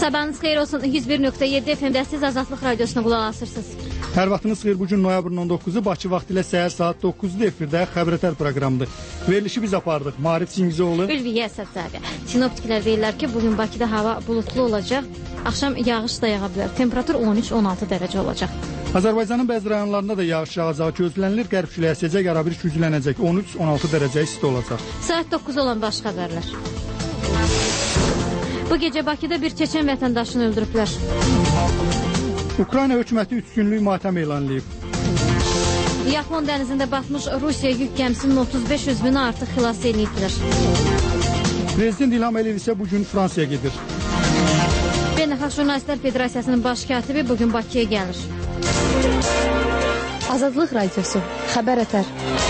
Sabahınız xeyir olsun. 101.7 FM'də siz Azadlıq Radiosuna qulaq asırsınız. Hər vaxtınız xeyir. Bugün noyabrın 19-u Bakı vaxtı ilə səhər saat 9-da efirdə Xəbərətər proqramıdır. Verilişi biz apardıq. Marif Singizoğlu, Ülviyə Əsədzadə. Sinoptiklər deyirlər ki, bugün Bakıda hava bulutlu olacaq. Axşam yağış da yağa bilər. Temperatur 13-16 dərəcə olacaq. Azərbaycanın bəzi rayonlarında da yağış yağacağı gözlənilir. Qərb küləyi əsəcək, arabir güclənəcək. 13-16 dərəcə isti olacaq. Saat 9 olan baş xəbərlər. Bu gecə Bakıda bir çeçen vətəndaşını öldürüblər. Ukrayna hökuməti 3 günlük matəm elan edib. Yapon dənizində batmış Rusiya yük gəmisinin 35 üzvünü artıq xilas ediblər. Prezident İlham Əliyev isə bugün Fransaya gedir. Beynəlxalq Jurnalistlər Federasiyasının baş katibi bugün Bakıya gəlir. Azadlıq Radiosu, Xəbərətər.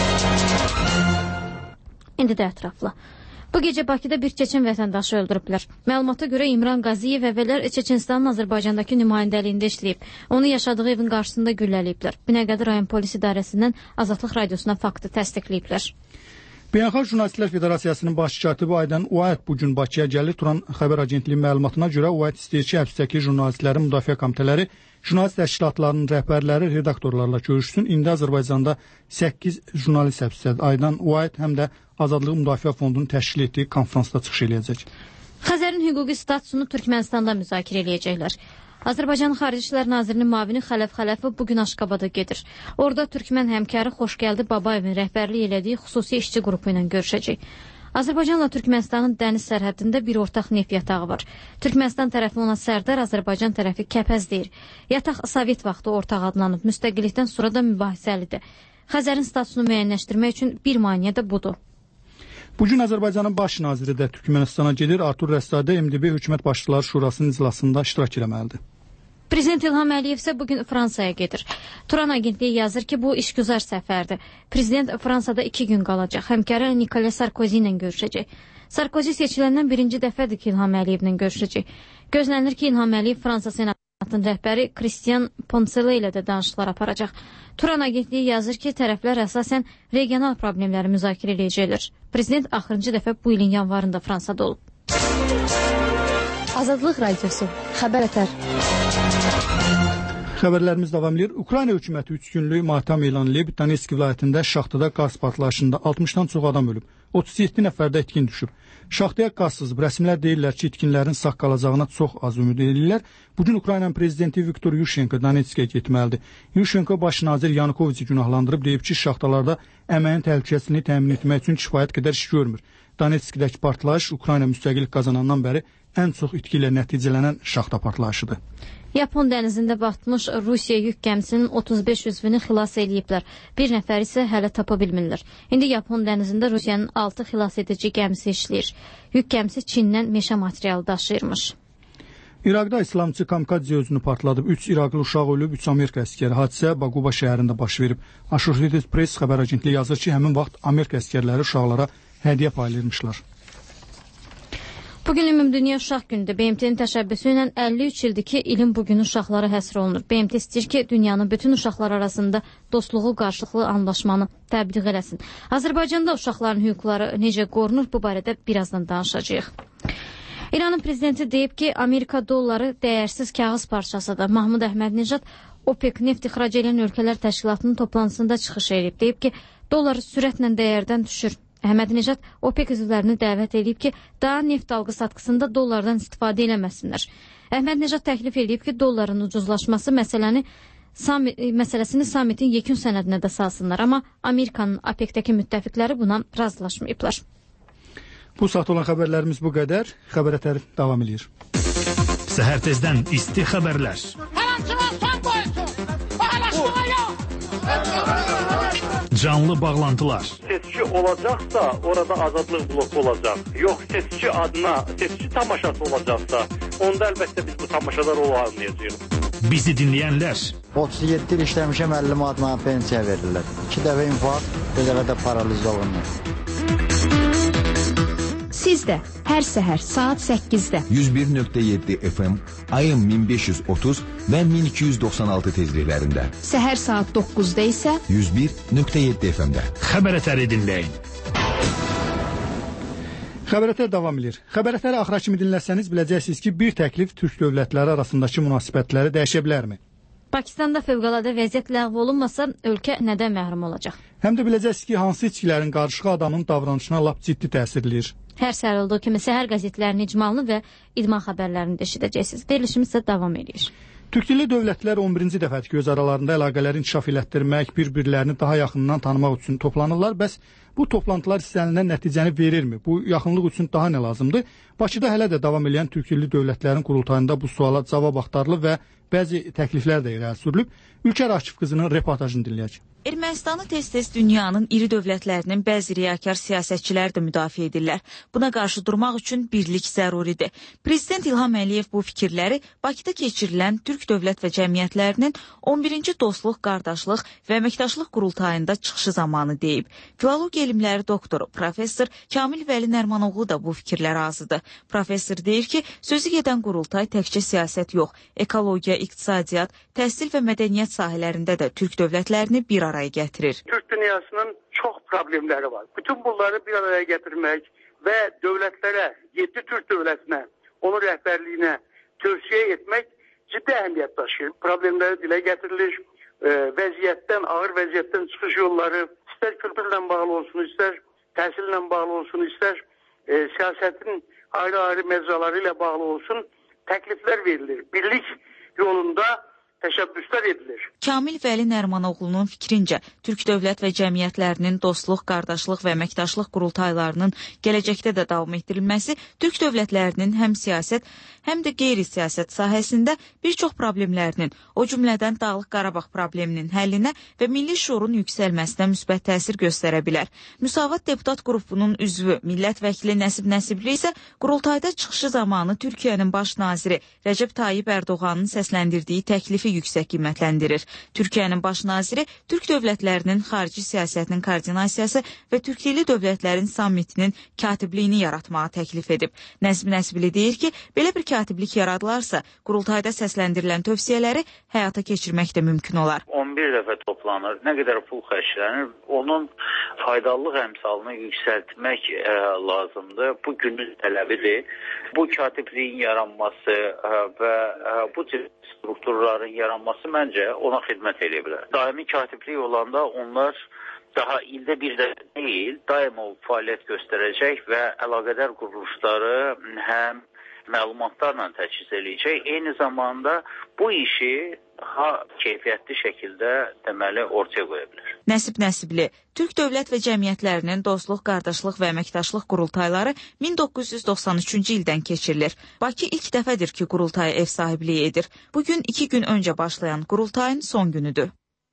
İndi də ətraflı. Bu gecə Bakıda bir çeçen vətəndaşı öldürüblər. Məlumata görə İmran Qaziyev əvvəllər Çeçenistanın Azərbaycandakı nümayəndəliyində işləyib. Onu yaşadığı evin qarşısında gülləliyiblər. Binəqədi rayon polis idarəsindən Azadlıq Radiosuna faktı təsdiqləyiblər. Beynəlxalq Jurnalistlər Federasiyasının baş katibi Aydan Uayt bugün Bakıya gəlir. Turan xəbər agentliyi məlumatına görə Uayt istəyir ki, həbsdəki jurnalistlərin müdafiə komitələri, jurnalist təşkilatlarının rəhbərləri, redaktorlarla görüşsün. İndi Azərbaycanda 8 jurnalist həbsdədir. Aydan Uayt həm də Azadlıq Müdafiə Fondunun təşkil etdiyi konfransda çıxış eləyəcək. Xəzərin hüquqi statusunu Türkmənistanda müzakirə eləyəcəklər. Azərbaycan Xarici İşlər Nazirinin müavini Xələf Xələfov bugün Aşqabada gedir. Orada Türkmən həmkarı Xoşgəldi Babayevin rəhbərlik elədiyi xüsusi işçi qrupu ilə görüşəcək. Azərbaycanla Türkmənistanın dəniz sərhədində bir ortaq neft yatağı var. Türkmənistan tərəfi ona Sərdar, Azərbaycan tərəfi Kəpəz deyir. Yataq Sovet vaxtı ortaq adlanıb, müstəqillikdən sonra da mübahisəlidir. Xəzərin statusunu müəyyənləşdirmək üçün bir maneə də budur. Bugün Azərbaycanın baş naziri də Türkmənistana gedir. Artur Rəssadə MDB Hökumət Başçıları Şurasının iclasında iştirak eləməlidir. Prezident İlham Əliyev isə bugün Fransaya gedir. Turan agentliyi yazır ki, bu işgüzar səfərdir. Prezident Fransada 2 gün qalacaq. Həmkarı Nicolas Sarkozy ilə görüşəcək. Sarkozy seçiləndən birinci dəfədir ki, İlham Əliyevlə görüşəcək. Gözlənilir ki, İlham Əliyev Fransa Senatının rəhbəri Christian Poncelet ilə də danışıqlar aparacaq. Turan agentliyi yazır ki, tərəflər əsasən regional problemləri müzakirə edəcəklər. Prezident axırıncı dəfə bu ilin yanvarında Fransada olub. Azadlıq Radiosu, Xəbərətər. Xəbərlərimiz davam edir. Ukrayna hökuməti 3 günlük matəm elan edib. Donetsk vilayətində şaxtada qaz partlayışında 60-dan çox adam ölüb. 37 nəfərdə itkin düşüb. Şaxtaya qaz sızıb. Rəsmilər deyirlər ki, itkinlərin sağ qalacağına çox az ümid edirlər. Bugün Ukraynanın prezidenti Viktor Yushchenko Donetskə getməlidir. Yushchenko baş nazir Yanukoviçi günahlandırıb, deyib ki, şaxtalarda əməyin təhlükəsizliyini təmin etmək üçün kifayət qədər iş görmür. Donetskdəki partlayış Ukrayna müstəqillik qazanandan bəri ən çox itki ilə nəticələnən şaxta partlayışıdır. Yapon dənizində batmış Rusiya yük gəmisinin 35 üzvünü xilas ediblər. Bir nəfər isə hələ tapa bilmirlər. İndi Yapon dənizində Rusiyanın 6 xilas edici gəmisi işləyir. Yük gəmisi Çindən meşə materialı daşıyırmış. İraqda İslamçı kamikadze özünü partladıb. 3 İraqlı uşaq ölüb, 3 Amerika əskəri. Hadisə Baquba şəhərində baş verib. Associated Press xəbər agentliyi yazır ki, həmin vaxt Amerika əskərləri uşaqlara hədiyyə paylayırmışlar. Bugün Ümumdünya Uşaq Günüdür. BMT-nin təşəbbüsü ilə 53 ildir ki, ilin bugünü uşaqlara həsr olunur. BMT istəyir ki, dünyanın bütün uşaqlar arasında dostluğu, qarşılıqlı anlaşmanı təbliğ eləsin. Azərbaycanda uşaqların hüquqları necə qorunur, bu barədə birazdan danışacağıq. İranın prezidenti deyib ki, Amerika dolları dəyərsiz kağız parçasıdır. Mahmud Əhmədnəcad OPEC neft ixrac edən ölkələr təşkilatının toplantısında çıxış edib. Deyib ki, dollar sürətlə dəyərdən düşür. Əhmədnəcad OPEC üzvlərini dəvət edib ki, daha neft alqı-satqısında dollardan istifadə eləməsinlər. Əhmədnəcad təklif edib ki, dolların ucuzlaşması məsələsini samitin yekun sənədinə də salsınlar. Amma Amerikanın OPEC-dəki müttəfiqləri buna razılaşmayıblar. Bu saat olan xəbərlərimiz bu qədər. Xəbərətər davam edir. Səhər tezdən isti xəbərlər. Canlı bağlantılar. Seçki olacaqsa, orada azadlıq bloku olacaq. Yox, seçki adına, seçki tamaşası olacaqsa, onda əlbəttə biz bu tamaşalar olmayacağıq. Bizi dinləyənlər. 37 il işləmişəm, 50 manat mənə pensiya verirlər. 2 dəfə infarkt, bir dəfə də paraliz olunur. Siz də hər səhər saat 8-də 101.7 FM, ayın 1530 və 1296 tezliklərində. Səhər saat 9-da isə 101.7 FM-də. Xəbərətəri dinləyin. Xəbərətər davam edir. Xəbərətəri axıra kimi dinləsəniz biləcəksiniz ki, bir təklif türk dövlətləri arasındakı münasibətləri dəyişə bilərmi? Pakistanda fövqəladə vəziyyət ləğv olunmasa, ölkə nədən məhrum olacaq? Həm də biləcəksiniz ki, hansı içkilərin qarışığı adamın davranışına lap ciddi təsir eləyir. Hər səhər olduğu kimi səhər qəzetlərinin icmalını və idman xəbərlərini də eşidəcəksiniz. Verilişimiz isə davam edir. Türkdilli dövlətlər 11-ci dəfədir ki, öz aralarında əlaqələri inkişaf elətdirmək, bir-birlərini daha yaxından tanımaq üçün toplanırlar. Bəs bu toplantılar istənilən nəticəni verirmi? Bu yaxınlıq üçün daha nə lazımdır? Bakıda hələ də davam edən türkdilli dövlətlərin qurultayında bu suala cavab axtarılıb və bəzi təkliflər də irəli sürülüb. Ülkər Akif qızının reportajını dinləyək. Ermənistanı tez-tez dünyanın iri dövlətlərinin bəzi riyakar siyasətçilər də müdafiə edirlər. Buna qarşı durmaq üçün birlik zəruridir. Prezident İlham Əliyev bu fikirləri Bakıda keçirilən Türk dövlət və cəmiyyətlərinin 11-ci Dostluq, Qardaşlıq və Əməkdaşlıq qurultayında çıxışı zamanı deyib. Filologiya elmləri doktoru, professor Kamil Vəli Nərmanoğlu da bu fikirlərə razıdır. Professor deyir ki, sözü gedən qurultay təkcə siyasət yox, ekologiya, iqtisadiyyat, təhsil və mədəniyyət sahələrində də Türk dövlətlərini bir araya gətirir. Türk dünyasının çox problemləri var. Bütün bunları bir araya gətirmək və dövlətlərə, 7 Türk dövlətinə, onun rəhbərliyinə tövsiyə etmək ciddi əhəmiyyət daşıyır. Problemləri dilə gətirilir, vəziyyətdən, ağır vəziyyətdən çıxış yolları, istər kültürlə bağlı olsun, istər təhsillə bağlı olsun, istər siyasətin ayrı-ayrı məcraları ilə bağlı olsun, təkliflər verilir. Birlik yolunda təşəbbüslər edilir. Kamil Vəli Nərmanoğlu'nun fikrincə, Türk dövlət və cəmiyyətlərinin dostluq, qardaşlıq və əməkdaşlıq qurultaylarının gələcəkdə də davam etdirilməsi Türk dövlətlərinin həm siyasət, həm də qeyri-siyasət sahəsində bir çox problemlərinin, o cümlədən Dağlıq Qarabağ probleminin həllinə və milli şuurun yüksəlməsinə müsbət təsir göstərə bilər. Müsavat deputat qrupunun üzvü, millət vəkili Nəsib Nəsibli isə qurultayda çıxışı zamanı Türkiyənin baş naziri Rəcəb Tayyip Ərdoğanın səsləndirdiyi təklifi yüksək qiymətləndirir. Türkiyənin baş naziri Türk dövlətlərinin xarici siyasətinin koordinasiyası və türkdilli dövlətlərin sammitinin katibliyini yaratmağı təklif edib. Nəsib Nəsibli deyir ki, belə bir katiblik yaradılarsa, qurultayda səsləndirilən tövsiyələri həyata keçirmək də mümkün olar. 11 dəfə toplanır, nə qədər pul xərclənir, onun faydalılıq əmsalını yüksəltmək lazımdır. Bu günün tələbidir. Bu katibliyin yaranması və bu tip strukturların yaranması məncə ona xidmət edə bilər. Daimi katiblik olanda onlar daha ildə bir də deyil, daim o fəaliyyət göstərəcək və əlaqədar quruluşları həm məlumatlarla təchiz eləyəcək. Eyni zamanda bu işi daha keyfiyyətli şəkildə deməli ortaya qoya bilər. Nəsib Nəsibli, Türk dövlət və cəmiyyətlərinin Dostluq, Qardaşlıq və Əməkdaşlıq qurultayları 1993-cü ildən keçirilir. Bakı ilk dəfədir ki, qurultaya ev sahibliyi edir. Bugün 2 gün öncə başlayan qurultayın son günüdür.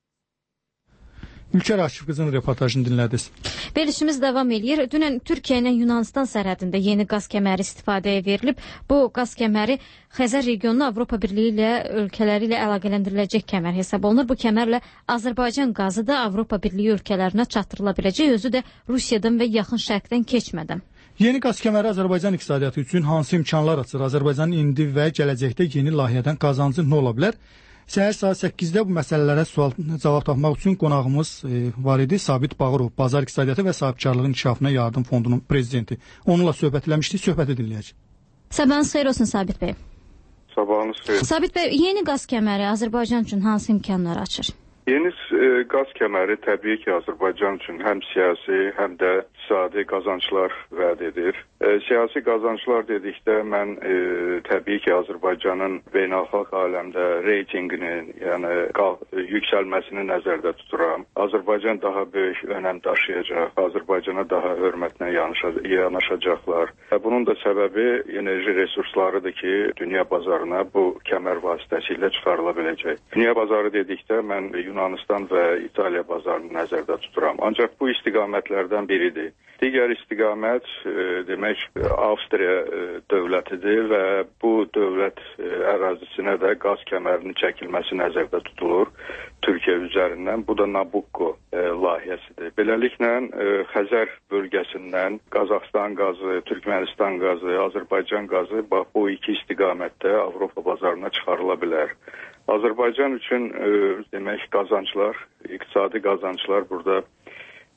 Ülkər Akif qızının reportajını dinlədiniz. Verilişimiz davam edir. Dünən Türkiyə ilə Yunanistan sərhədində yeni qaz kəməri istifadəyə verilib. Bu qaz kəməri Xəzər regionunu Avropa Birliyi ilə ölkələri ilə əlaqələndiriləcək kəmər hesab olunur. Bu kəmərlə Azərbaycan qazı da Avropa Birliyi ölkələrinə çatdırıla biləcək, özü də Rusiyadan və yaxın şərqdən keçmədən. Yeni qaz kəməri Azərbaycan iqtisadiyyatı üçün hansı imkanlar açır? Azərbaycanın indi və gələcəkdə yeni layihədən qazancı nə ola bilər? Səhər saat 8-də bu məsələlərə cavab tapmaq üçün qonağımız var idi. Sabit Bağırov, Bazar İqtisadiyyatı və Sahibkarlığın İnkişafına Yardım Fondunun prezidenti. Onunla söhbət eləmişdik, söhbəti dinləyəcək. Sabahınız xeyir olsun Sabit bəy. Sabahınız xeyir. Sabit bəy, yeni qaz kəməri Azərbaycan üçün hansı imkanlar açır? Yeni qaz kəməri təbii ki, Azərbaycan üçün həm siyasi, həm də iqtisadi qazanclar vəd edir. Siyasi qazanclar dedikdə mən təbii ki, Azərbaycanın beynəlxalq aləmdə reytinqinin, yəni yüksəlməsini nəzərdə tuturam. Azərbaycan daha böyük önəm daşıyacaq, Azərbaycana daha hörmətlə yanaşacaqlar. Bunun da səbəbi enerji resurslarıdır ki, dünya bazarına bu kəmər vasitəsilə çıxarıla biləcək. Dünya bazarı dedikdə mən Yunanistan və İtaliya bazarını nəzərdə tuturam. Ancaq bu istiqamətlərdən biridir. Digər istiqamət demək Avstriya dövlətidir və bu dövlət ərazisinə də qaz kəmərinin çəkilməsi nəzərdə tutulur Türkiyə üzərindən. Bu da Nabucco layihəsidir. Beləliklə Xəzər bölgəsindən Qazaxstan qazı, Türkmənistan qazı, Azərbaycan qazı bu iki istiqamətdə Avropa bazarına çıxarıla bilər. Azərbaycan üçün demək qazanclar, iqtisadi qazanclar burada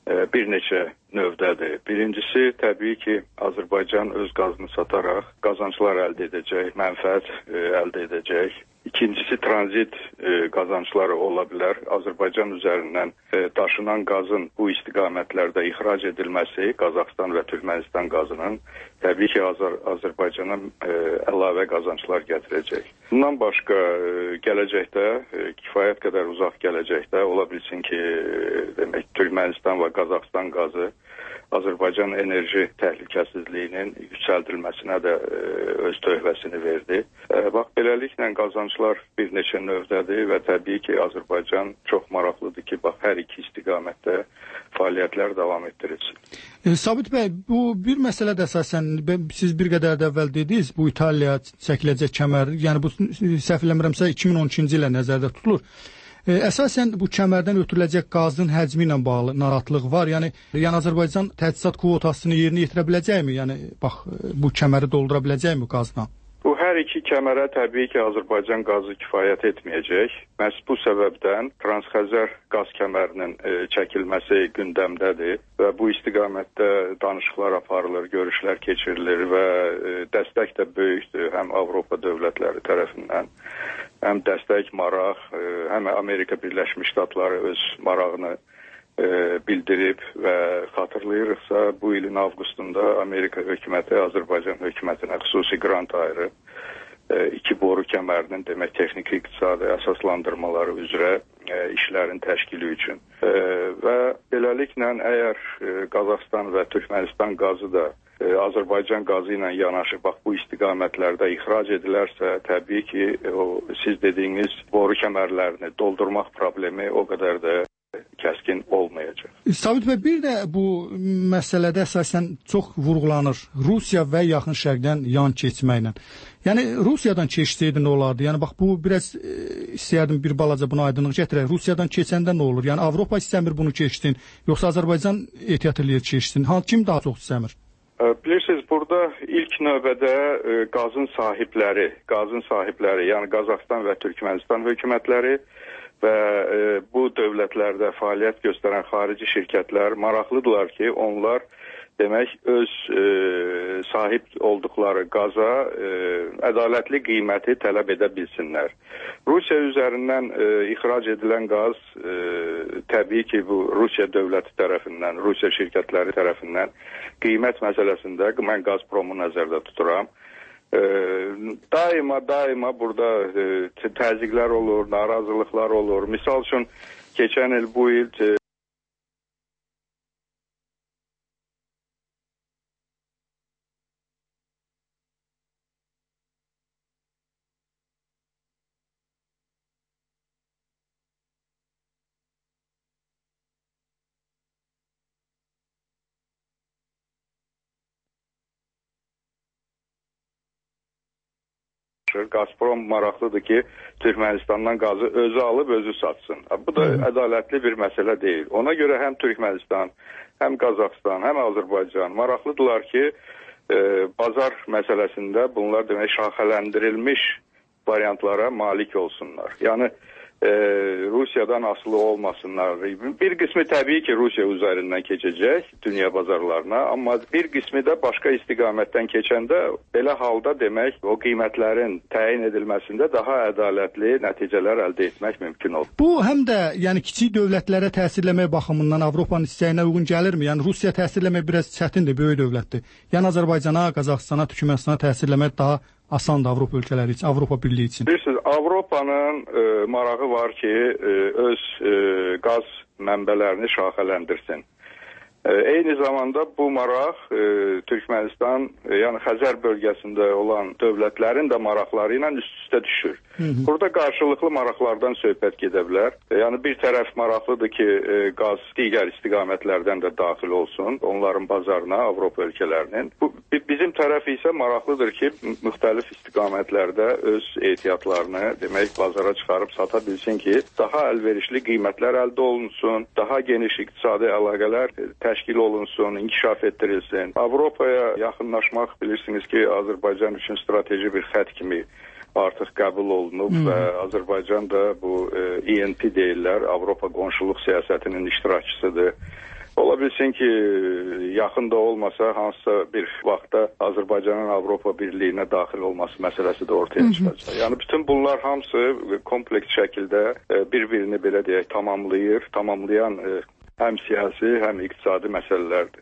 bir neçə növdədir. Birincisi, təbii ki, Azərbaycan öz qazını sataraq qazanclar əldə edəcək, mənfəət əldə edəcək. İkincisi, tranzit qazancları ola bilər. Azərbaycan üzərindən daşınan qazın bu istiqamətlərdə ixrac edilməsi, Qazaxıstan və Türkmənistan qazının təbii ki, Azərbaycana əlavə qazanclar gətirəcək. Bundan başqa, gələcəkdə, kifayət qədər uzaq gələcəkdə ola bilsin ki, demək, Türkmənistan və Qazaxıstan qazı Azərbaycan enerji təhlükəsizliyinin yüksəldilməsinə də öz töhfəsini verdi. Bax, beləliklə qazanclar bir neçə növdədir və təbii ki, Azərbaycan çox maraqlıdır ki, bax, hər iki istiqamətdə fəaliyyətlər davam etdirilsin. Sabit bəy, bu bir məsələ də əsasən, siz bir qədər də əvvəl dediniz, bu İtaliya çəkiləcək kəmər, yəni bu səhv eləmirəmsə 2012-ci ilə nəzərdə tutulur. Əsasən bu kəmərdən ötürüləcək qazın həcmi ilə bağlı narahatlıq var. Yəni Azərbaycan təchizat kvotasını yerinə yetirə biləcəkmi? Yəni bax, bu kəməri doldura biləcəkmi qazla? Bu hər iki kəmərə təbii ki, Azərbaycan qazı kifayət etməyəcək. Məhz bu səbəbdən Transxəzər qaz kəmərinin çəkilməsi gündəmdədir və bu istiqamətdə danışıqlar aparılır, görüşlər keçirilir və dəstək də böyükdür həm Avropa dövlətləri tərəfindən, həm dəstək maraq, həm Amerika Birləşmiş Ştatları öz marağını bildirib və xatırlayırıqsa, bu ilin avqustunda Amerika hökuməti Azərbaycan hökumətinə xüsusi qrant ayırıb, iki boru kəmərinin demək texniki iqtisadi əsaslandırmaları üzrə işlərin təşkili üçün. Və beləliklə, əgər Qazaxıstan və Türkmənistan qazı da Azərbaycan qazı ilə yanaşı bax bu istiqamətlərdə ixrac edilərsə, təbii ki, siz dediyiniz boru kəmərlərini doldurmaq problemi o qədər də kəskin olmayacaq. Sabit bəy, bir də bu məsələdə əsasən çox vurğulanır. Rusiya və Yaxın Şərqdən yan keçməklə. Yəni Rusiyadan keçsəydi nə olardı? Yəni bax bu biraz istəyərdim bir balaca buna aydınlıq gətirək. Rusiyadan keçəndə nə olur? Yəni Avropa istəmir bunu keçsin, yoxsa Azərbaycan ehtiyat eləyir keçsin? Kim daha çox istəmir? Bilirsiniz, burada ilk növbədə qazın sahibləri, yəni Qazaxıstan və Türkmənistan hökumətləri və bu dövlətlərdə fəaliyyət göstərən xarici şirkətlər maraqlıdırlar ki, onlar demək öz sahib olduqları qaza ədalətli qiyməti tələb edə bilsinlər. Rusiya üzərindən ixrac edilən qaz təbii ki, bu Rusiya dövləti tərəfindən, Rusiya şirkətləri tərəfindən qiymət məsələsində mən Qazpromu nəzərdə tuturam. Daima burada təzyiqlər olur, narazılıqlar olur. Misal üçün, keçən il, bu il Gazprom maraqlıdır ki, Türkmənistandan qazı özü alıb, özü satsın. Bu da ədalətli bir məsələ deyil. Ona görə həm Türkmənistan, həm Qazaxıstan, həm Azərbaycan maraqlıdırlar ki, bazar məsələsində bunlar demək şaxələndirilmiş variantlara malik olsunlar. Yəni Rusiyadan asılı olmasınlar. Bir qismi təbii ki, Rusiya üzərindən keçəcək dünya bazarlarına, amma bir qismi də başqa istiqamətdən keçəndə belə halda demək o qiymətlərin təyin edilməsində daha ədalətli nəticələr əldə etmək mümkün olur. Bu həm də yəni kiçik dövlətlərə təsirləmək baxımından Avropanın istəyinə uyğun gəlirmi? Yəni Rusiya təsirləmək biraz çətindir, böyük dövlətdir. Yəni Azərbaycana, Qazaxıstana, Türkmənistana təsirləmək daha asandır Avropa ölkələri üçün, Avropa Birliyi üçün. Bilirsiniz, Avropanın marağı var ki, öz qaz mənbələrini şaxələndirsin. Eyni zamanda bu maraq Türkmənistan, yəni Xəzər bölgəsində olan dövlətlərin də maraqları ilə üst-üstə düşür. Burada qarşılıqlı maraqlardan söhbət gedə bilər. Yəni bir tərəf maraqlıdır ki, qaz digər istiqamətlərdən də daxil olsun, onların bazarına, Avropa ölkələrinin. Bizim tərəf isə maraqlıdır ki, müxtəlif istiqamətlərdə öz ehtiyatlarını demək bazara çıxarıb sata bilsin ki, daha əlverişli qiymətlər əldə olunsun, daha geniş iqtisadi əlaqələr təşkil olunsun, inkişaf etdirilsin. Avropaya yaxınlaşmaq bilirsiniz ki, Azərbaycan üçün strateji bir xətt kimi artıq qəbul olunub və Azərbaycan da bu ENP deyirlər, Avropa qonşuluq siyasətinin iştirakçısıdır Ola bilsin ki, yaxında olmasa, hansısa bir vaxtda Azərbaycanın Avropa Birliyinə daxil olması məsələsi də ortaya çıxacaq. Yəni, bütün bunlar hamısı kompleks şəkildə bir-birini belə deyək tamamlayan həm siyasi, həm iqtisadi məsələlərdir.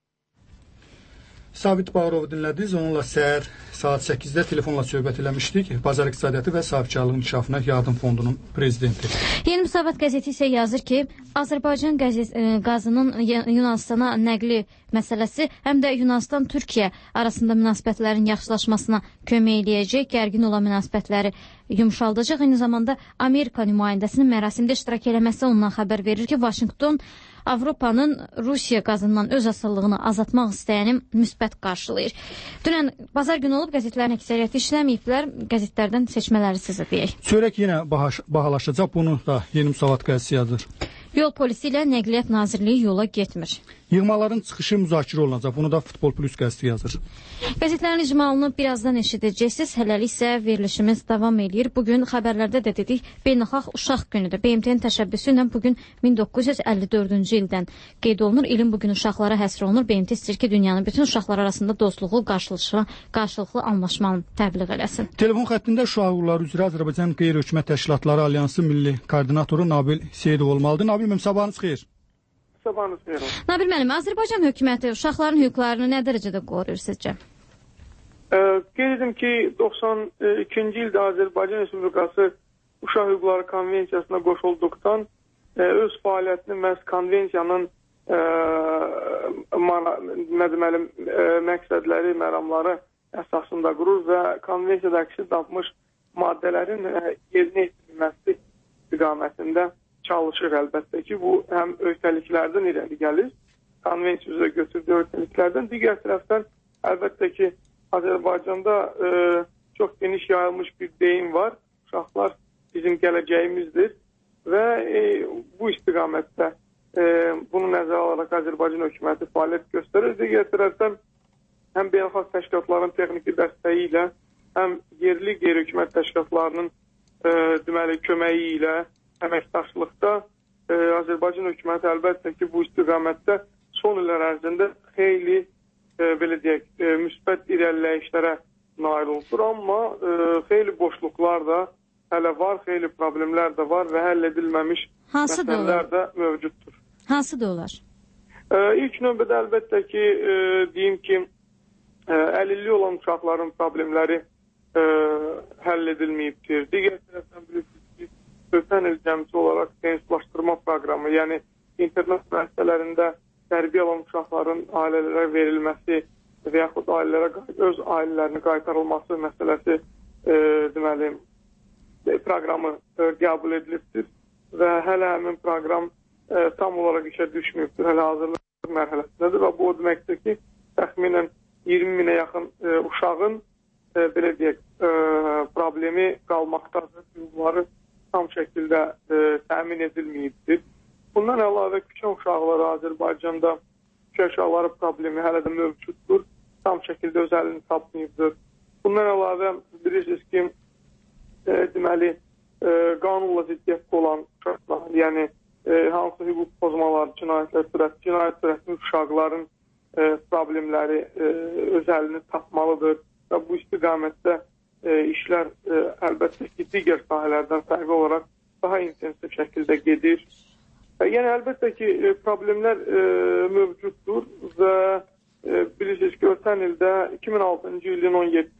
Sabit Bağırovu dinlədiniz. Onunla səhər saat 8-də telefonla söhbət eləmişdik. Bazar İqtisadiyyatı və Sahibkarlığın İnkişafına Yardım Fondunun prezidenti. Yeni Müsavat qəzeti isə yazır ki, Azərbaycan qazının Yunanistana nəqli məsələsi həm də Yunanistan-Türkiyə arasında münasibətlərin yaxşılaşmasına kömək eləyəcək, gərgin olan münasibətləri yumşaldacaq. Eyni zamanda Amerika nümayəndəsinin mərasimdə iştirak eləməsi ondan xəbər verir ki, Vaşinqton Avropanın Rusiya qazından öz asıllığını azaltmaq istəyəni müsbət qarşılayır. Dünən bazar günü olub, qəzetlərin əksəriyyəti işləməyiblər, qəzetlərdən seçmələri sizə deyək. Çörək yenə bahalaşacaq, bunu da Yeni Müsavat qəzetisi yazır. Yol polisi ilə Nəqliyyat Nazirliyi yola getmir. Yığmaların çıxışı müzakirə olunacaq. Bunu da Futbol Plus qəzeti yazır. Qəzetlərin icmalını birazdan eşidəcəksiniz. Hələlik isə verilişimiz davam edir. Bugün xəbərlərdə də dedik, Beynəlxalq Uşaq Günüdür. BMT-nin təşəbbüsü ilə bugün 1954-cü ildən qeyd olunur. İlin bugün uşaqlara həsr olunur. BMT istəyir ki, dünyanın bütün uşaqlar arasında dostluğu, qarşılıqlı anlaşmanı təbliğ eləsin. Telefon xəttində Uşaq Hüquqları üzrə Azərbaycan Qeyri-Hökumət Təşkilatları Alyansı Milli Koordinatoru Nabil Seyidov olmalıdır. Nabil müəllim, sabahınız xeyir. Sabahınız xeyir. Nabil müəllim, Azərbaycan hökuməti uşaqların hüquqlarını nə dərəcədə qoruyur sizcə? Qeyd edim ki, 92-ci ildə Azərbaycan Respublikası Uşaq Hüquqları Konvensiyasına qoşulduqdan öz fəaliyyətini məhz konvensiyanın məqsədləri, məramları əsasında qurur və konvensiyada əksi tapmış maddələrin yerinə yetirilməsi istiqamətində çalışır əlbəttə ki, bu həm öhdəliklərdən irəli gəlir, konvensiya üzrə götürdüyü öhdəliklərdən, digər tərəfdən əlbəttə ki, Azərbaycanda çox geniş yayılmış bir deyim var, uşaqlar bizim gələcəyimizdir və bu istiqamətdə bunu nəzərə alaraq Azərbaycan hökuməti fəaliyyət göstərir. Digər tərəfdən həm beynəlxalq təşkilatların texniki dəstəyi ilə, həm yerli qeyri-hökumət təşkilatlarının deməli köməyi ilə əməkdaşlıqda Azərbaycan hökuməti əlbəttə ki, bu istiqamətdə son illər ərzində xeyli belə deyək, müsbət irəliləyişlərə nail olunur, amma xeyli boşluqlar da hələ var, xeyli problemlər də var və həll edilməmiş məsələlər də mövcuddur. Hansıdır onlar? İlk növbədə əlbəttə ki, deyim ki, əlilliyi olan uşaqların problemləri həll edilməyibdir. Digər tərəfdən bilirsiniz ki, ötən il cəmsi olaraq sensiblaşdırma proqramı, yəni internet müəssisələrində tərbiyə alan uşaqların ailələrə verilməsi və yaxud ailələrə öz ailələrini qaytarılması məsələsi deməli proqramı qəbul edilibdir və hələ həmin proqram tam olaraq işə düşməyibdir, hələ hazırlıq mərhələsindədir və bu o deməkdir ki, təxminən 20 minə yaxın uşağın belə deyək, problemi qalmaqdadır, hüquqları tam şəkildə təmin edilməyibdir. Bundan əlavə küçə uşaqları Azərbaycanda küçə uşaqları problemi hələ də mövcuddur, tam şəkildə öz əlini tapmayıbdır. Bundan əlavə bilirsiniz ki, deməli, qanunla ziddiyyətli olan uşaqlar, yəni hansı hüquq pozmalar, cinayət törətmiş uşaqların problemləri öz əlini tapmalıdır və bu istiqamətdə işlər əlbəttə ki, digər sahələrdən fərqli olaraq daha intensiv şəkildə gedir. Yəni, əlbəttə ki, problemlər mövcuddur və bilirsiniz ki, ötən ildə 2006-cı ilin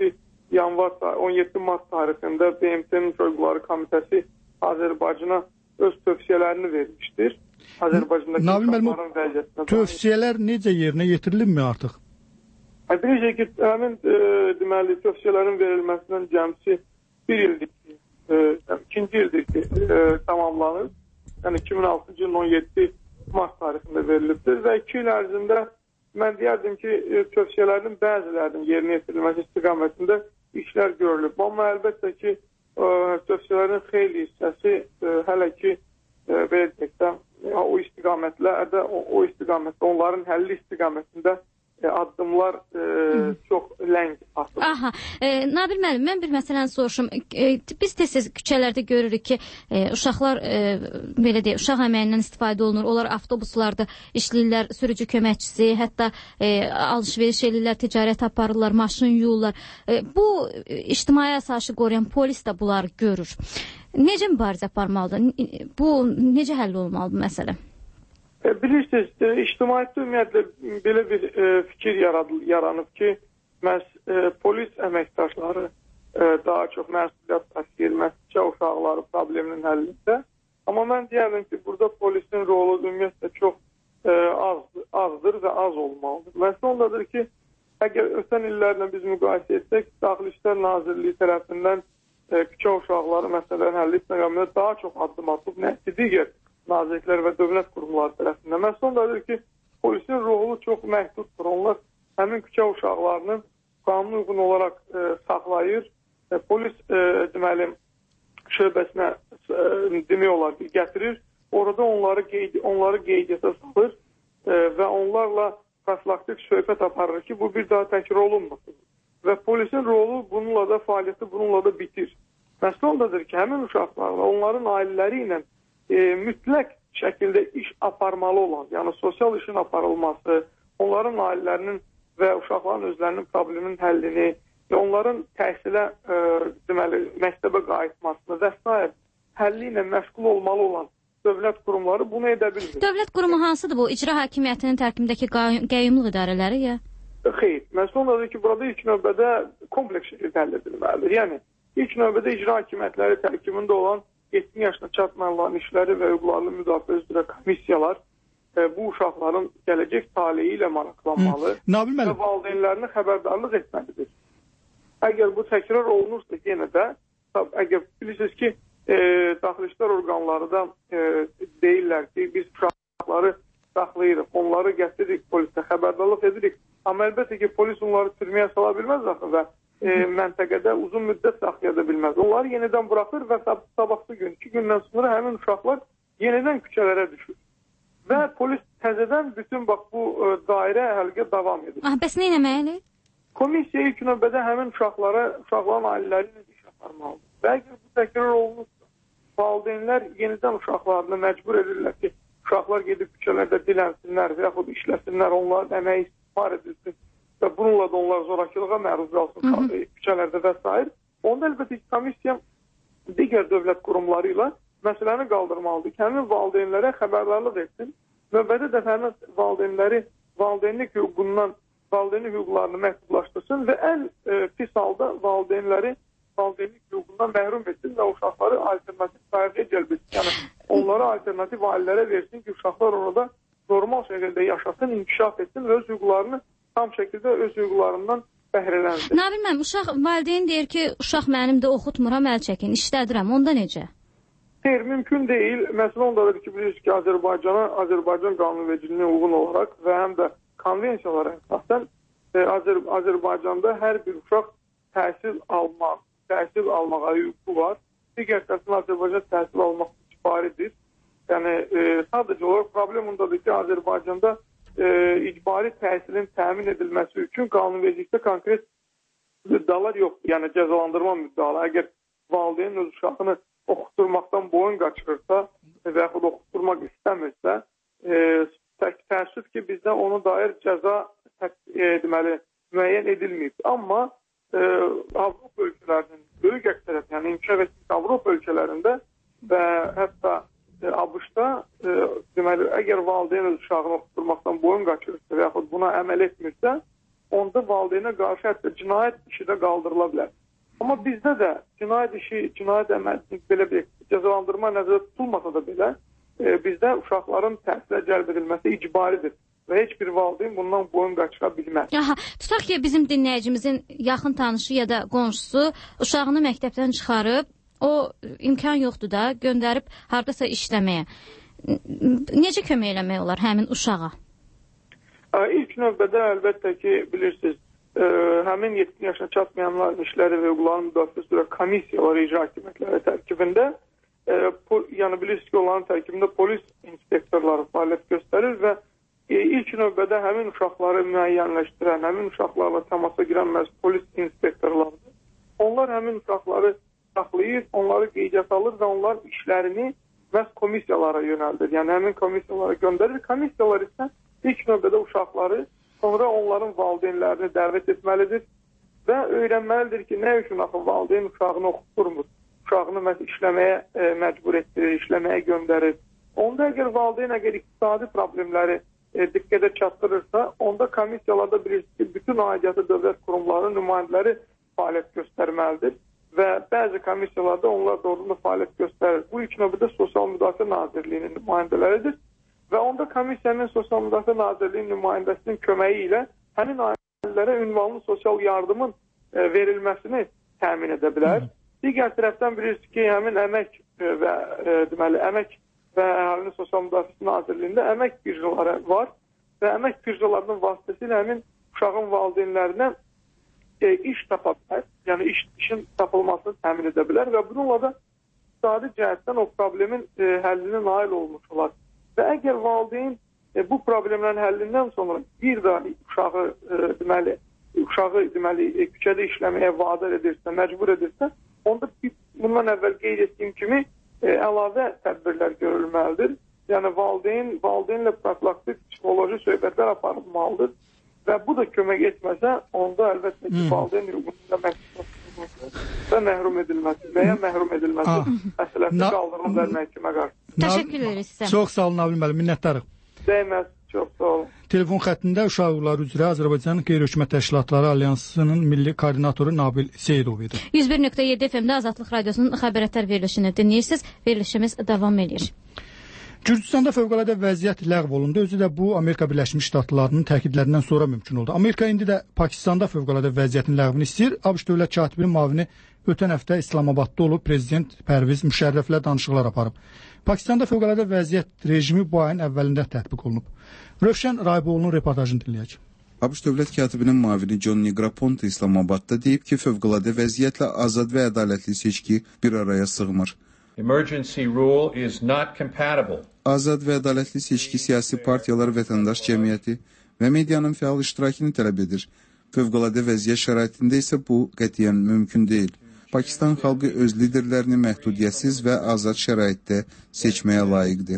17 mart tarixində BMT-nin Uşaq Hüquqları Komitəsi Azərbaycana öz tövsiyələrini vermişdir. Nabil müəllim, tövsiyələr necə yerinə yetirilibmi artıq? Bilirsiniz ki, həmin deməli tövsiyələrin verilməsindən cəmsi bir ildir ki, ikinci ildir ki, tamamlanır. Yəni 2006-cı ilin 17 mart tarixində verilibdir və 2 il ərzində mən deyərdim ki, tövsiyələrin bəzilərinin yerinə yetirilməsi istiqamətində işlər görülüb. Amma əlbəttə ki, tövsiyələrin xeyli hissəsi hələ ki, belə deyək də, o istiqamətlərdə, o istiqamətdə, onların həlli istiqamətində addımlar çox ləngidir. artıq. Aha, Nabil müəllim, mən bir məsələni soruşum. Biz tez-tez küçələrdə görürük ki, uşaqlar belə deyək, uşaq əməyindən istifadə olunur. Onlar avtobuslarda işləyirlər, sürücü köməkçisi, hətta alış-veriş edirlər, ticarət aparırlar, maşın yuyurlar. Bu ictimai əsası qoruyan polis də bunları görür. Necə mübarizə aparmalıdır? Bu necə həll olmalıdır məsələ? Bilirsiniz, ictimaiyyətdə ümumiyyətlə belə bir fikir yaranıb ki, məhz polis əməkdaşları daha çox məsuliyyət daşıyır, məhz uşaqları probleminin həllində. Amma mən deyərdim ki, burada polisin rolu ümumiyyətlə çox azdır və az olmalıdır. Məsələ ondadır ki, əgər ötən illərlə biz müqayisə etsək, Daxili İşlər Nazirliyi tərəfindən küçə uşaqları məsələlərin həlli məqamında daha çox addım atıb, nəticə digər nazirliklər və dövlət qurumları tərəfindən. Məsələ ondadır ki, polisin rolu çox məhduddur. Onlar həmin küçə uşaqlarını qanuna uyğun olaraq saxlayır. Polis deməli şöbəsinə demək olar ki, gətirir. Orada onları qeydiyyata salır və onlarla profilaktik söhbət aparır ki, bu bir daha təkrar olunmasın. Və polisin rolu bununla da fəaliyyəti bununla da bitir. Məsələ ondadır ki, həmin uşaqlarla, onların ailələri ilə mütləq şəkildə iş aparmalı olan, yəni sosial işin aparılması, onların ailələrinin və uşaqların özlərinin probleminin həllini və onların təhsilə deməli, məktəbə qayıtmasını və s. həlli ilə məşğul olmalı olan dövlət qurumları bunu edə bilmir. Dövlət qurumu hansıdır bu? İcra hakimiyyətinin tərkibindəki qəyyumluq idarələri ya? Xeyr. Məsələ ondadır ki, burada ilk növbədə kompleks şəkildə həll edilməlidir. Yəni, ilk növbədə icra hakimiyyətləri tərkibində olan 70 yaşına çatmayanların işləri və hüquqlarını müdafiə üzrə komissiyalar bu uşaqların gələcək taleyi ilə maraqlanmalı və valideynlərini xəbərdarlıq etməlidir. Əgər bu təkrar olunursa yenə də, əgər bilirsiniz ki, daxili işlər orqanları da deyirlər ki, biz uşaqları saxlayırıq, onları gətiririk polisə, xəbərdarlıq edirik. Amma əlbəttə ki, polis onları türməyə sala bilməz axı və məntəqədə uzun müddət saxlaya bilməz. Onları yenidən buraxır və sabahsı gün, 2 gündən sonra həmin uşaqlar yenidən küçələrə düşür. Və polis təzədən bütün bax bu dairə həlqə davam edir. Bəs nə etməli? Komissiya ilk növbədə həmin uşaqların ailələri ilə iş aparmalıdır. Və əgər bu təkrar olunursa, valideynlər yenidən uşaqlarını məcbur edirlər ki, uşaqlar gedib küçələrdə dilənsinlər və yaxud işləsinlər, onların əməyi istismar edilsin və bununla da onlar zorakılığa məruz qalsın küçələrdə və s. Onda əlbəttə ki, komissiya digər dövlət qurumları ilə məsələni qaldırmalıdır ki, həmin valideynlərə xəbərdarlıq etsin. Növbədə də həmin valideynlik hüquqlarını məhdudlaşdırsın və ən pis halda valideynlik hüququndan məhrum etsin və uşaqları alternativ sayğıya cəlb etsin. Yəni, onlara alternativ ailələrə versin ki, uşaqlar orada normal şəkildə yaşasın, inkişaf etsin və öz hüquqlarını tam şəkildə öz hüquqlarından bəhrələnsin. Nabil müəllim, valideyn deyir ki, uşaq mənim də oxutmuram, əl çəkin, işlədirəm, onda necə? Xeyr, mümkün deyil. Məsələ ondadır ki, bilirsiniz ki, Azərbaycan qanunvericiliyinə uyğun olaraq və həm də konvensiyalara əsasən Azərbaycanda hər bir uşaq təhsil almağa hüququ var. Digər tərəfdən Azərbaycan təhsil almaq icbaridir. Yəni, sadəcə olaraq problem ondadır ki, Azərbaycanda icbari təhsilin təmin edilməsi üçün qanunvericilikdə konkret müddəalar yoxdur. Yəni, cəzalandırma müddəaları. Əgər valideyn öz uşağını oxutturmaqdan boyun qaçırırsa və yaxud oxutturmaq istəmirsə, təəssüf ki, bizdə ona dair cəza müəyyən edilməyib. Amma Avropa ölkələrinin böyük əksəriyyət, yəni inkişaf etmiş Avropa ölkələrində və hətta ABŞ-da deməli, əgər valideyn öz uşağını oxutturmaqdan boyun qaçırırsa və yaxud buna əməl etmirsə, onda valideynə qarşı hətta cinayət işi də qaldırıla bilər. Amma bizdə də cinayət əməli belə bir cəzalandırma nəzərdə tutulmasa da belə, bizdə uşaqların təhsilə cəlb edilməsi icbaridir və heç bir valideyn bundan boyun qaçıra bilməz. Tutaq ki, bizim dinləyicimizin yaxın tanışı ya da qonşusu uşağını məktəbdən çıxarıb, o imkan yoxdur da, göndərib haradasa işləməyə. Necə kömək eləmək olar həmin uşağa? İlk növbədə əlbəttə ki, bilirsiniz, həmin 70 yaşına çatmayanların işləri və hüquqlarının müdafiəsi üzrə komissiyalar icra hakimiyyətləri tərkibində, yəni bilirsiniz ki, onların tərkibində polis inspektorları fəaliyyət göstərir və ilk növbədə həmin uşaqları müəyyənləşdirən, həmin uşaqlarla təmasa girən məhz polis inspektorlarıdır. Onlar həmin uşaqları saxlayır, onları qeydiyyat alır və onlar işlərini məhz komissiyalara yönəldir. Yəni həmin komissiyalara göndərir. Komissiyalar isə ilk növbədə uşaqları, sonra onların valideynlərini dəvət etməlidir və öyrənməlidir ki, nə üçün axı valideyn uşağını oxutturmur, uşağını işləməyə məcbur etdirir, işləməyə göndərir. Onda əgər valideyn iqtisadi problemləri diqqətə çatdırırsa, onda komissiyalarda bilirsiniz ki, bütün aidiyyatı dövlət qurumlarının nümayəndələri fəaliyyət göstərməlidir və bəzi komissiyalarda onlar doğrudan fəaliyyət göstərir. Bu ilk növbədə Sosial Müdafiə Nazirliyinin nümayəndələridir və onda komissiyanın Sosial Müdafiə Nazirliyinin nümayəndəsinin köməyi ilə həmin ailələrə ünvanlı sosial yardımın verilməsini təmin edə bilər. Digər tərəfdən bilirsiniz ki, həmin əmək və Əhalinin Sosial Müdafiəsi Nazirliyində əmək birjaları var və əmək birjalarının vasitəsilə həmin uşağın valideynlərinə iş tapa bilər, yəni işin tapılmasını təmin edə bilər və bununla da iqtisadi cəhətdən o problemin həllinə nail olmuş olar. Və əgər valideyn bu problemlərin həllindən sonra bir daha uşağı küçədə işləməyə vadar edirsə, məcbur edirsə, onda bundan əvvəl qeyd etdiyim kimi əlavə tədbirlər görülməlidir. Yəni valideynlə profilaktik psixoloji söhbətlər aparılmalıdır və bu da kömək etməsə, onda əlbəttə ki, valideyn hüququnda və məhrum edilməsi və ya məhrum edilməsi məsələsi qaldırılır məhkəmə qarşısında. Təşəkkür ederiz sizə. Çox sağ olun Nabil müəllim, minnətdarıq. Dəyməz, çox sağ olun. Telefon xəttində Uşaq Hüquqları üzrə Azərbaycan Qeyri-Hökumət Təşkilatları Alyansının milli koordinatoru Nabil Seyidov idi. 101.7 FM-də Azadlıq Radiosunun xəbərətər verilişini dinləyirsiniz. Verilişimiz davam edir. Gürcüstanda fövqəladə vəziyyət ləğv olundu. Özü də bu Amerika Birləşmiş Ştatlarının təkidlərindən sonra mümkün oldu. Amerika indi də Pakistanda fövqəladə vəziyyətin ləğvini istəyir. ABŞ dövlət katibinin müavini ötən həftə İslamabadda olub, prezident Pərviz Müşərrəflə danışıqlar aparıb. Pakistanda fövqəladə vəziyyət rejimi bu ayın əvvəlində tətbiq olunub. Rövşən Rayboğlu'nun reportajını dinləyək. ABŞ dövlət katibinin müavini John Negroponte İslamabadda deyib ki, fövqəladə vəziyyətlə azad və ədalətli seçki bir araya sığmır. Azad və ədalətli seçki siyasi partiyalar, vətəndaş cəmiyyəti və medianın fəal iştirakını tələb edir. Fövqəladə vəziyyət şəraitində isə bu qətiyyən mümkün deyil. Pakistan xalqı öz liderlərini məhdudiyyətsiz və azad şəraitdə seçməyə layiqdir.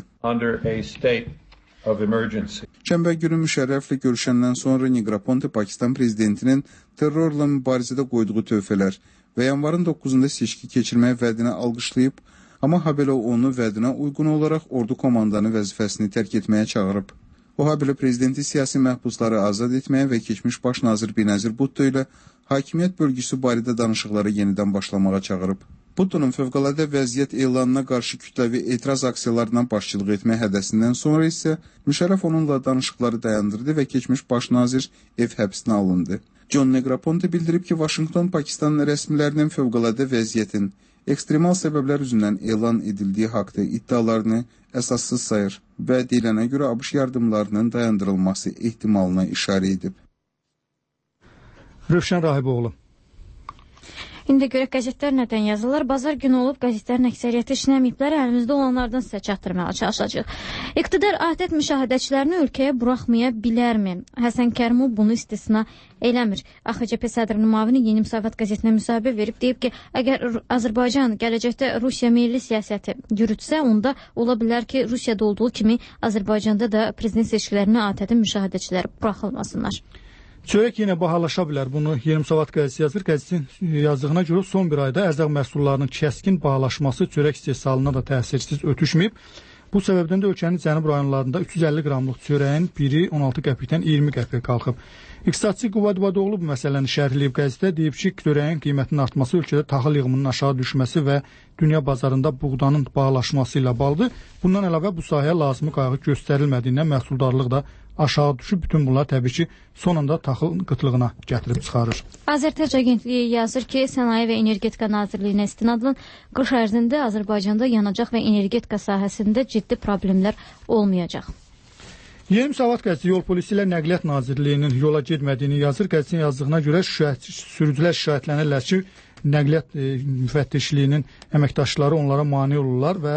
Şənbə günü Müşərrəflə görüşəndən sonra Negroponte Pakistan prezidentinin terrorla mübarizədə qoyduğu töhfələr və yanvarın 9-da seçki keçirməyə vədini alqışlayıb, amma habelə onu vədinə uyğun olaraq ordu komandanı vəzifəsini tərk etməyə çağırıb. O habelə prezidenti siyasi məhbusları azad etməyə və keçmiş baş nazir Benazir Bhutto ilə hakimiyyət bölgüsü barədə danışıqları yenidən başlamağa çağırıb. Bhutto'nun fövqəladə vəziyyət elanına qarşı kütləvi etiraz aksiyalarına başçılıq etmək hədəsindən sonra isə Müşərrəf onunla danışıqları dayandırdı və keçmiş baş nazir ev həbsinə alındı. John Negroponte bildirib ki, Vaşinqton Pakistan rəsmilərinin fövqəladə vəziyyətin ekstremal səbəblər üzündən elan edildiyi haqda iddialarını əsassız sayır və deyilənə görə ABŞ yardımlarının dayandırılması ehtimalına işarə edib. Rövşən Rahiboğlu. İndi görək qəzetlər nədən yazılır. Bazar günü olub qəzetlərin əksəriyyəti işləməyiblər. Əlimizdə olanlardan sizə çatdırmağa çalışacaq. İqtidar ATƏT müşahidəçilərini ölkəyə buraxmaya bilərmi? Həsən Kərimov bunu istisna eləmir. AXCP sədrinin müavini Yeni Müsavat qəzetinə müsahibə verib deyib ki, əgər Azərbaycan gələcəkdə Rusiya milli siyasəti yürütsə, onda ola bilər ki, Rusiyada olduğu kimi Azərbaycanda da prezident seçkilərinə ATƏT-in müşahidəçiləri buraxılmasınlar. Çörək yenə bahalaşa bilər. Bunu Yeni Müsavat qəzetisi yazır. Qəzetin yazdığına görə son bir ayda ərzaq məhsullarının kəskin bahalaşması çörək istehsalına da təsirsiz ötüşməyib. Bu səbəbdən də ölkənin cənub rayonlarında 350 qramlıq çörəyin biri 16 qəpikdən 20 qəpik qalxıb. İqtisadçı Quvad Vadoğlu bu məsələni şərhləyib qəzetdə deyib ki, çörəyin qiymətinin artması ölkədə taxıl yığımının aşağı düşməsi və dünya bazarında buğdanın bahalaşması ilə bağlıdır. Bundan əlavə bu sahəyə lazımi qayğı göstərilmədiyindən məhsuldarlıq da aşağı düşüb. Bütün bunlar təbii ki, sonunda taxıl qıtlığına gətirib çıxarır. Azərtac agentliyi yazır ki, Sənaye və Energetika Nazirliyinə istinadla qış ərzində Azərbaycanda yanacaq və energetika sahəsində ciddi problemlər olmayacaq. Yeni Müsavat qəzeti yol polisi ilə Nəqliyyat Nazirliyinin yola getmədiyini yazır. Qəzetin yazdığına görə sürücülər şikayətlənirlər ki, Nəqliyyat müfəttişliyinin əməkdaşları onlara mane olurlar və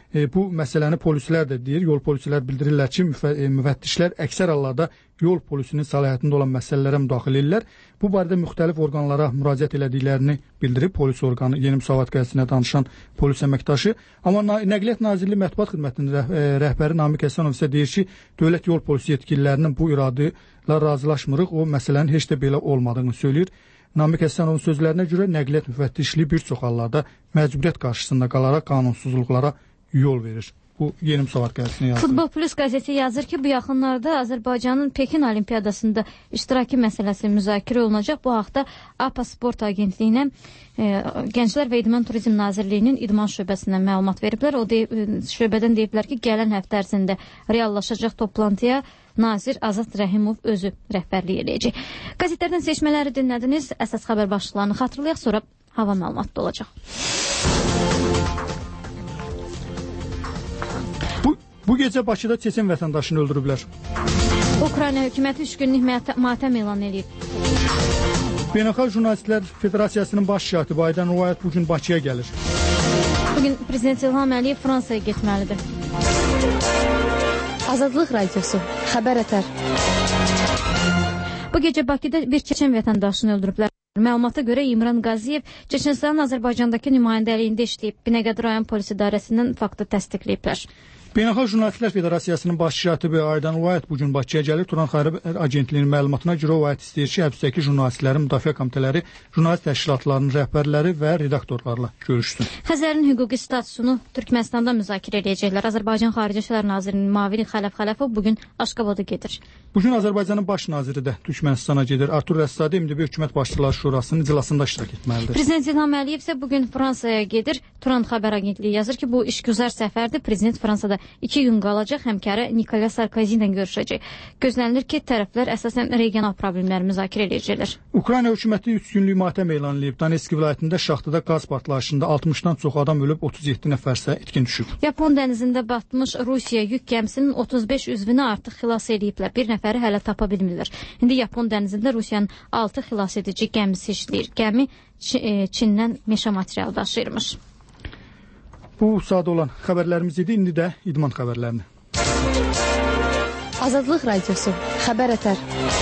Bu məsələni polislər də deyir, yol polislər bildirirlər ki, müfəttişlər əksər hallarda yol polisinin səlahiyyətində olan məsələlərə müdaxilə edirlər. Bu barədə müxtəlif orqanlara müraciət elədiklərini bildirib polis orqanı, Yeni Müsavat qəzetində danışan polis əməkdaşı. Amma Nəqliyyat Nazirliyi Mətbuat Xidmətinin rəhbəri Namiq Həsənov isə deyir ki, dövlət yol polisi yetkililərinin bu iradı ilə razılaşmırıq, o məsələnin heç də belə olmadığını söyləyir. Namiq Həsənovun sözlərinə görə nəqliyyat müfəttişliyi bir çox hallarda məcburiyyət qarşısında qalaraq qanunsuzluqlara yol verir. Bu Yeni Müsavat qəzetində yazılır. Futbol Plus qəzeti yazır ki, bu yaxınlarda Azərbaycanın Pekin Olimpiyadasında iştirakı məsələsi müzakirə olunacaq. Bu haqda APA Sport Agentliyinə Gənclər və İdman Turizm Nazirliyinin İdman şöbəsindən məlumat veriblər. O şöbədən deyiblər ki, gələn həftə ərzində reallaşacaq toplantıya Nazir Azad Rəhimov özü rəhbərlik edəcək. Qəzetlərdən seçmələri dinlədiniz. Əsas xəbər başlıqlarını xatırlayaq, sonra hava məlumatı olacaq. Bu gecə Bakıda Çeçen vətəndaşını öldürüblər. Ukrayna hökuməti 3 günlük matəm elan edib. Beynəlxalq Jurnalistlər Federasiyasının baş katibi Aydan Ruayət bugün Bakıya gəlir. Bugün Prezident İlham Əliyev Fransaya getməlidir. Azadlıq Radiosu, Xəbər Ətər. Bu gecə Bakıda bir Çeçen vətəndaşını öldürüblər. Məlumata görə İmran Qaziyev Çeçenistanın Azərbaycandakı nümayəndəliyində işləyib. Binəqədi rayon polis idarəsindən faktı təsdiqləyiblər. Beynəlxalq Jurnalistlər Federasiyasının baş katibi Aydan Ruayət bugün Bakıya gəlir. Turan Xəbər Agentliyinin məlumatına görə Ruayət istəyir ki, həbsdəki jurnalistlərin müdafiə komitələri, jurnalist təşkilatlarının rəhbərləri və redaktorlarla görüşsün. Xəzərin hüquqi statusunu Türkmənistanda müzakirə edəcəklər. Azərbaycan Xarici İşlər Nazirinin müavini Xələf Xələfov bugün Aşqabada gedir. Bugün Azərbaycanın baş naziri də Türkmənistana gedir. Artur Rəssadi MDB Hökumət Başçıları Şurasının iclasında iştirak etməlidir. Prezident İlham Əliyev isə bugün Fransaya gedir. Turan Xəbər Agentliyi yazır ki, bu işgüzar səfərdir. Prezident Fransada 2 gün qalacaq, həmkarı Nikolas Sarkozy ilə görüşəcək. Gözlənilir ki, tərəflər əsasən regional problemləri müzakirə edəcəklər. Ukrayna hökuməti 3 günlük matəm elan edib. Donetsk vilayətində şaxtada qaz partlayışında 60-dan çox adam ölüb, 37 nəfər isə itkin düşüb. Yapon dənizində batmış Rusiya yük gəmisinin 35 üzvünü artıq xilas ediblər. Bir nəfəri hələ tapa bilmirlər. İndi Yapon dənizində Rusiyanın 6 xilas edici gəmisi işləyir. Gəmi Çindən meşə materialı daşıyırmış. Bu sadə olan xəbərlərimiz idi. İndi də idman xəbərlərini. Azadlıq Radiosu, Xəbər Ətər.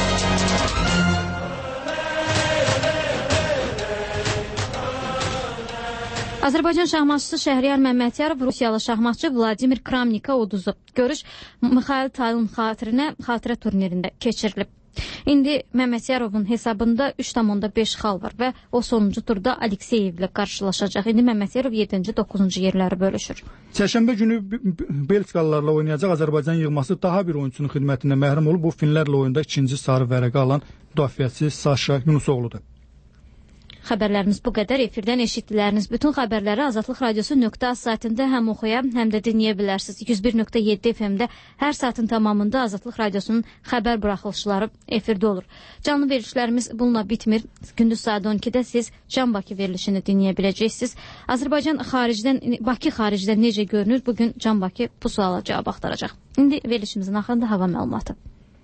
Azərbaycan şahmatçısı Şəhriyar Məmmədiyarov Rusiyalı şahmatçı Vladimir Kramnika uduzub. Görüş Mixail Taylın xatirə turnirində keçirilib. İndi Məmmədyarovun hesabında 3,5 xal var və o sonuncu turda Alekseyev ilə qarşılaşacaq. İndi Məmmədiyarov 7-ci, 9-cu yerləri bölüşür. Çərşənbə günü Belçikalılarla oynayacaq Azərbaycan yığması daha bir oyunçunun xidmətində məhrum olub. Bu Finlərlə oyunda 2-ci sarı vərəqə alan müdafiəçi Saşa Yunusoğludur. Xəbərlərimiz bu qədər. Efirdən eşitdiləriniz bütün xəbərləri Azadlıq Radiosu.az saytında həm oxuya, həm də dinləyə bilərsiniz. 101.7 FM-də hər saatın tamamında Azadlıq Radiosunun xəbər buraxılışları efirdə olur. Canlı verilişlərimiz bununla bitmir. Gündüz saat 12-də siz Can Bakı verilişini dinləyə biləcəksiniz. Azərbaycan Bakı xaricdən necə görünür? Bugün Can Bakı bu suala cavab axtaracaq. İndi verilişimizin axırında hava məlumatı.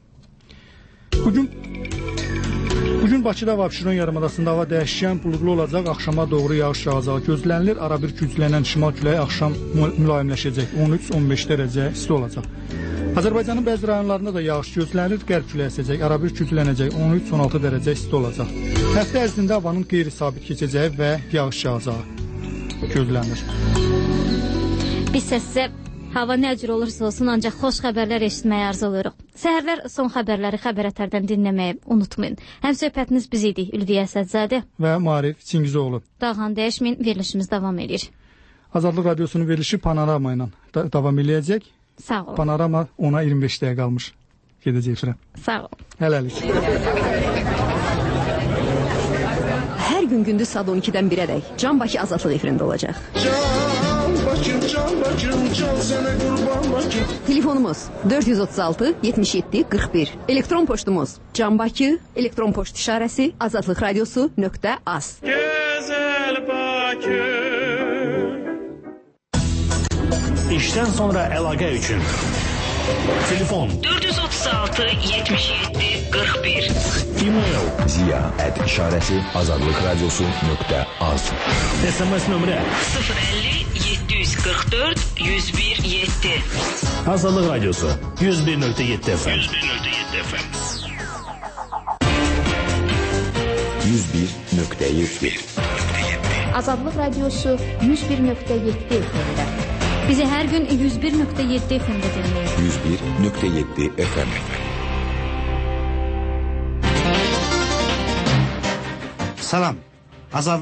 Bugün Bakıda və Abşeron yarımadasında hava dəyişkən, buludlu olacaq, axşama doğru yağış yağacağı gözlənilir. Arabir güclənən şimal küləyi axşam mülayimləşəcək, 13-15 dərəcə isti olacaq. Azərbaycanın bəzi rayonlarında da yağış gözlənilir, qərb küləyi əsəcək, arabir güclənəcək, 13-16 dərəcə isti olacaq. Həftə ərzində havanın qeyri-sabit keçəcəyi və yağış yağacağı gözlənilir. Biz sizə hava nə cür olursa olsun, ancaq xoş xəbərlər eşitməyə arzuluruq. Səhərlər son xəbərləri Xəbər Ətərdən dinləməyi unutmayın. Həm söhbətiniz biz idi, Ülviyə Əsədzadə və Marif Çingizoğlu. Dağhan dəyişməyin, verilişimiz davam edir. Azadlıq Radiosunun verilişi Panorama ilə davam eləyəcək. Sağ olun. Panorama ona 25 dəqiqə qalmış. Gedəcək efirə. Sağ olun. Hələlik. Hər gün gündüz saat 12-dən 1-ədək Can Bakı Azadlıq efirində olacaq. Telefonumuz 436 77 41. Elektron poçtumuz Can Bakı, elektron poçt işarəsi azadlıqradiosu.az. Gözəl Bakı. İşdən sonra əlaqə üçün telefon 436 77 41. E-mail ziya@işarəsi azadlıqradiosu.az. SMS nömrə 050 740 44 101 7. Azadlıq Radiosu 101.7 FM. 101.7. Azadlıq Radiosu 101.7 FM-də. Bizi hər gün 101.7 FM-də dinləyin. 101.7 FM. Salam. Azadlıq